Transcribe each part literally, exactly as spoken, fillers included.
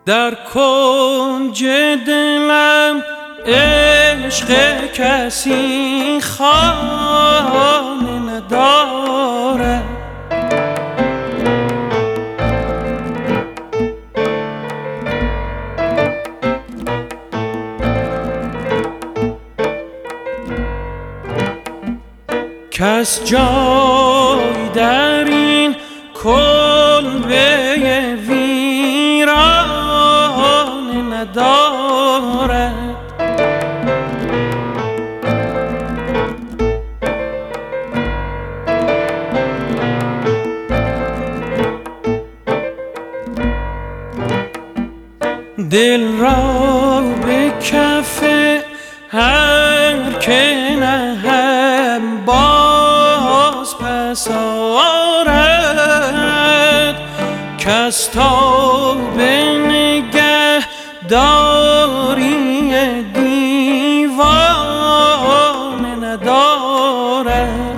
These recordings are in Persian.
در کنج دلم عشق کسی خانه ندارد. کس جای در این کلبه ویرانه ندارد. دل را به کف هر که نهم باز پس آرد. کس تا به نگه داری دیوانه ندارد.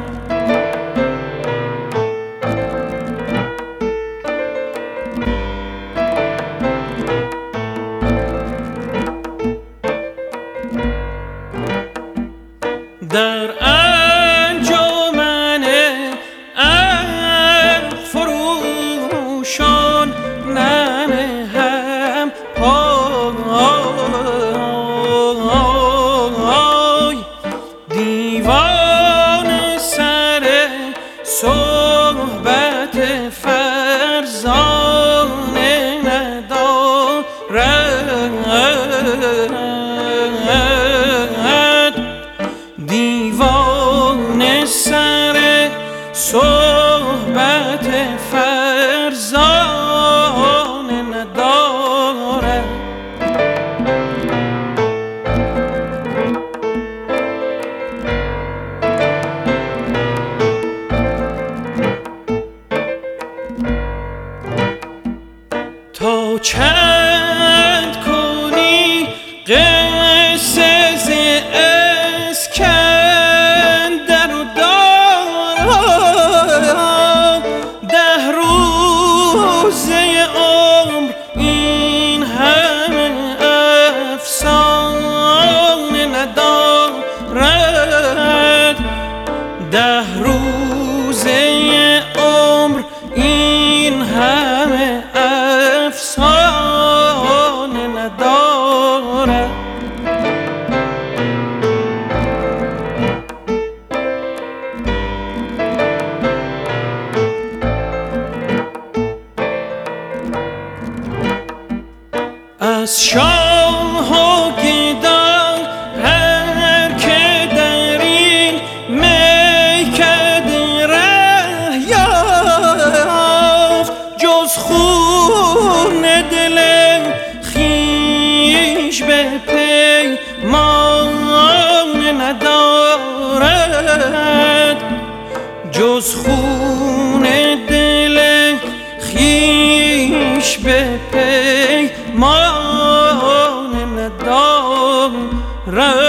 در انجمن عقل فروشان ننهم پای. دیوان سر صحبت فرزانه ندارد. دیوان سر صحبت فرزانه ندارد. تا چند کنی قصه ز اسکندر و دارا. ده روزه عمر این همه افسانه ندارد. ده روزه عمر این همه افسانه ندارد. از شاه و گدای هر که در این میکده ره یافت، جز خون دل خویش به پیمانه ندارد. جز خون دل خویش به پیمانه ندارد.